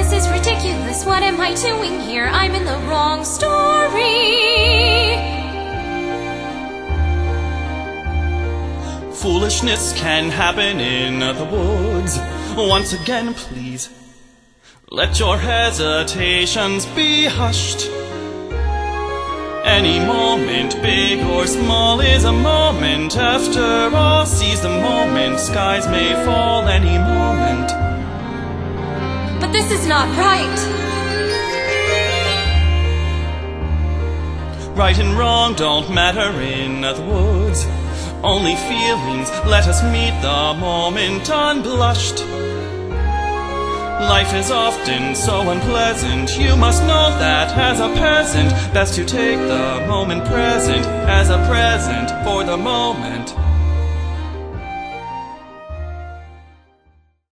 this is ridiculous. What am I doing here? I'm in the wrong story. Foolishness can happen in the woods. Once again, please, let your hesitations be hushed. Any moment, big or small, is a moment. After all, seize the moment. Skies may fall any moment. But this is not right. Right and wrong don't matter in the woods. Only feelings, let us meet the moment unblushed. Life is often so unpleasant. You must know that as a peasant, best to take the moment present as a present for the moment.